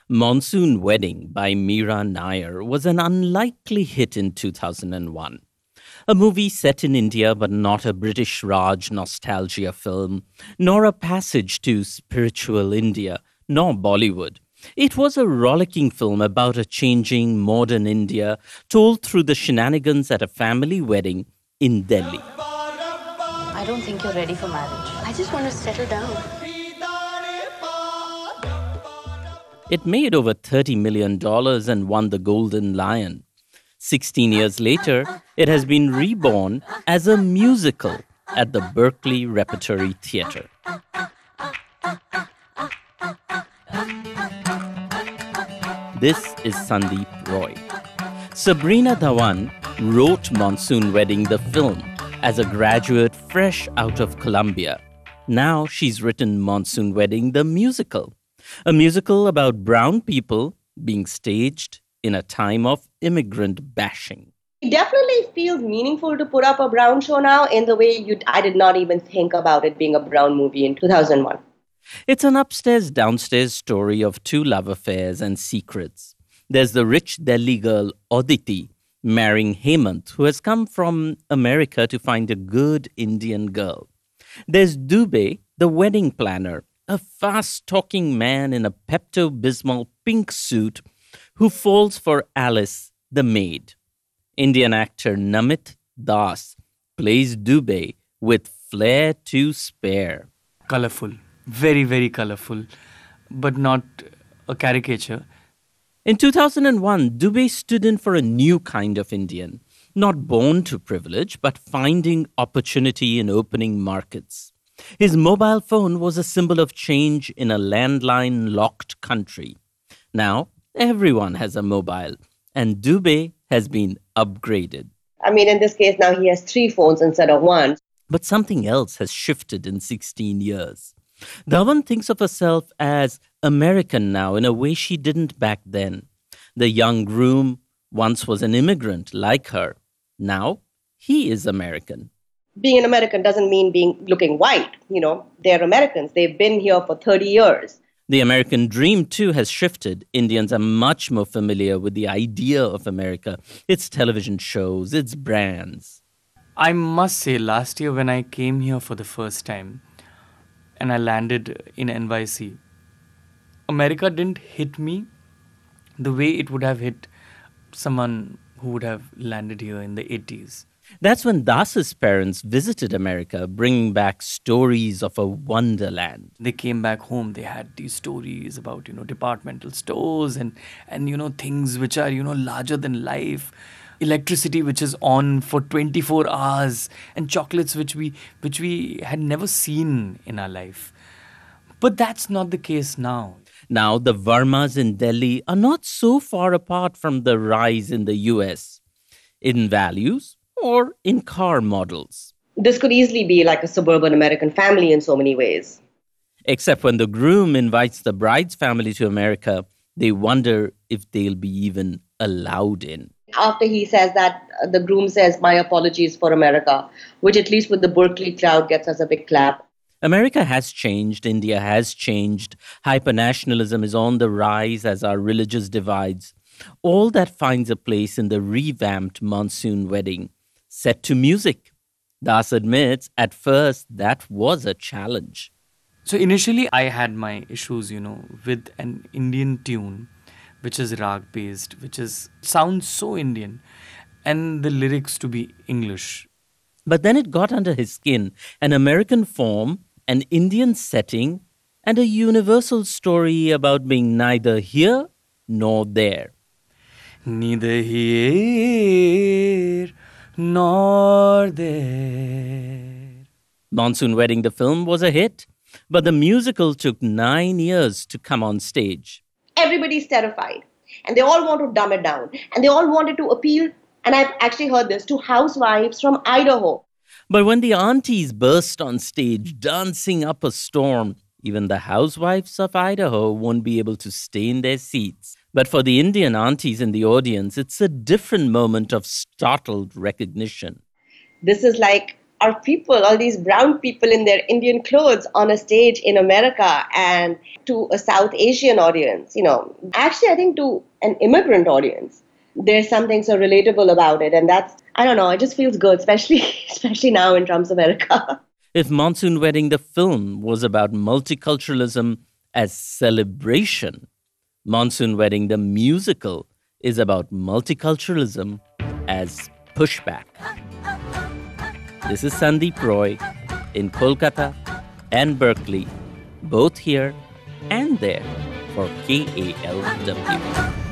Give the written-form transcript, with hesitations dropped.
Monsoon Wedding by Meera Nair was an unlikely hit in 2001. A movie set in India but not a British Raj nostalgia film, nor a passage to spiritual India, nor Bollywood. It was a rollicking film about a changing modern India told through the shenanigans at a family wedding in Delhi. I don't think you're ready for marriage. I just want to settle down. It made over $30 million and won the Golden Lion. 16 years later, it has been reborn as a musical at the Berkeley Repertory Theatre. This is Sandeep Roy. Sabrina Dhawan wrote Monsoon Wedding the film as a graduate fresh out of Columbia. Now she's written Monsoon Wedding the musical, a musical about brown people being staged in a time of immigrant bashing. It definitely feels meaningful to put up a brown show now in the way I did not even think about it being a brown movie in 2001. It's an upstairs-downstairs story of two love affairs and secrets. There's the rich Delhi girl Aditi marrying Hemant, who has come from America to find a good Indian girl. There's Dubey, the wedding planner, a fast-talking man in a Pepto-Bismol pink suit who falls for Alice, the maid. Indian actor Namit Das plays Dubey with flair to spare. Colorful, very, very colorful, but not a caricature. In 2001, Dubey stood in for a new kind of Indian, not born to privilege, but finding opportunity in opening markets. His mobile phone was a symbol of change in a landline-locked country. Now, everyone has a mobile, and Dubey has been upgraded. I mean, in this case, now he has 3 phones instead of 1. But something else has shifted in 16 years. Dhawan thinks of herself as American now in a way she didn't back then. The young groom once was an immigrant like her. Now, he is American. Being an American doesn't mean looking white. They're Americans. They've been here for 30 years. The American dream, too, has shifted. Indians are much more familiar with the idea of America, its television shows, its brands. I must say, last year when I came here for the first time and I landed in NYC, America didn't hit me the way it would have hit someone who would have landed here in the 80s. That's when Das's parents visited America, bringing back stories of a wonderland. They came back home, they had these stories about, departmental stores and things which are, larger than life. Electricity which is on for 24 hours and chocolates which we had never seen in our life. But that's not the case now. Now, the Varmas in Delhi are not so far apart from the rise in the US in values or in car models. This could easily be like a suburban American family in so many ways. Except when the groom invites the bride's family to America, they wonder if they'll be even allowed in. After he says that, the groom says, "My apologies for America," which at least with the Berkeley crowd gets us a big clap. America has changed, India has changed, hypernationalism is on the rise as are religious divides. All that finds a place in the revamped Monsoon Wedding, set to music. Das admits, at first, that was a challenge. So initially, I had my issues, with an Indian tune, which is rag-based, sounds so Indian, and the lyrics to be English. But then it got under his skin, an American form, an Indian setting, and a universal story about being neither here nor there. Neither here nor there. Monsoon Wedding, the film, was a hit, but the musical took 9 years to come on stage. Everybody's terrified, and they all want to dumb it down, and they all wanted to appeal, and I've actually heard this, to housewives from Idaho. But when the aunties burst on stage dancing up a storm, even the housewives of Idaho won't be able to stay in their seats. But for the Indian aunties in the audience, it's a different moment of startled recognition. This is like are people, all these brown people in their Indian clothes on a stage in America and to a South Asian audience, actually I think to an immigrant audience, there's something so relatable about it. And that's, I don't know, it just feels good, especially now in Trump's America. If Monsoon Wedding, the film, was about multiculturalism as celebration, Monsoon Wedding, the musical, is about multiculturalism as pushback. This is Sandeep Roy in Kolkata and Berkeley, both here and there for KALW.